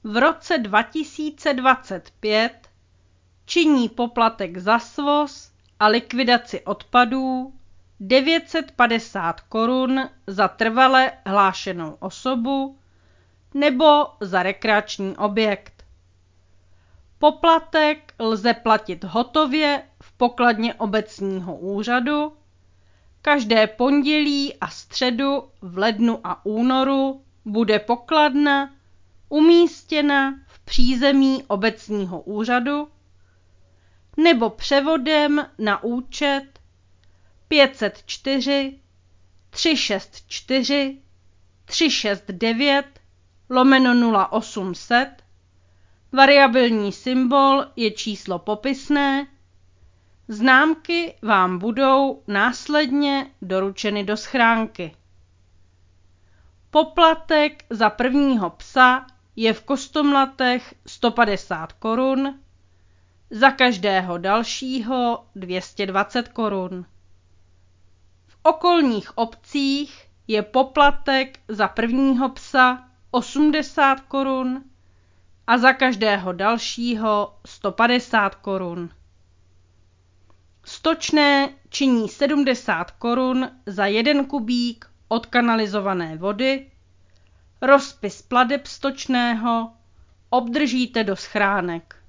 v roce 2025 činí poplatek za svoz a likvidaci odpadů 950 Kč za trvale hlášenou osobu nebo za rekreační objekt. Poplatek lze platit hotově v pokladně obecního úřadu každé pondělí a středu v lednu a únoru bude pokladna umístěna v přízemí obecního úřadu nebo převodem na účet 504 364 369/0800. Variabilní symbol je číslo popisné. Známky vám budou následně doručeny do schránky. Poplatek za prvního psa je v Kostomlatech 150 Kč, za každého dalšího 220 Kč. V okolních obcích je poplatek za prvního psa 80 Kč a za každého dalšího 150 Kč. Stočné činí 70 Kč za 1 kubík odkanalizované vody. Rozpis plateb stočného obdržíte do schránek.